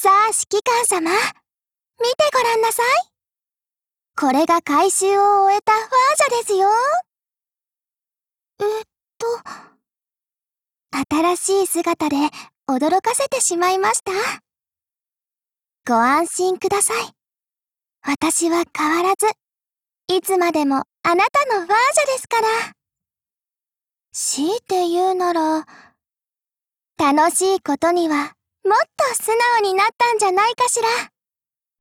さあ、指揮官様。見てごらんなさい。これが改修を終えたファージャですよ。新しい姿で驚かせてしまいました。ご安心ください。私は変わらず、いつまでもあなたのファージャですから。強いて言うなら、楽しいことにはもっと素直になったんじゃないかしら。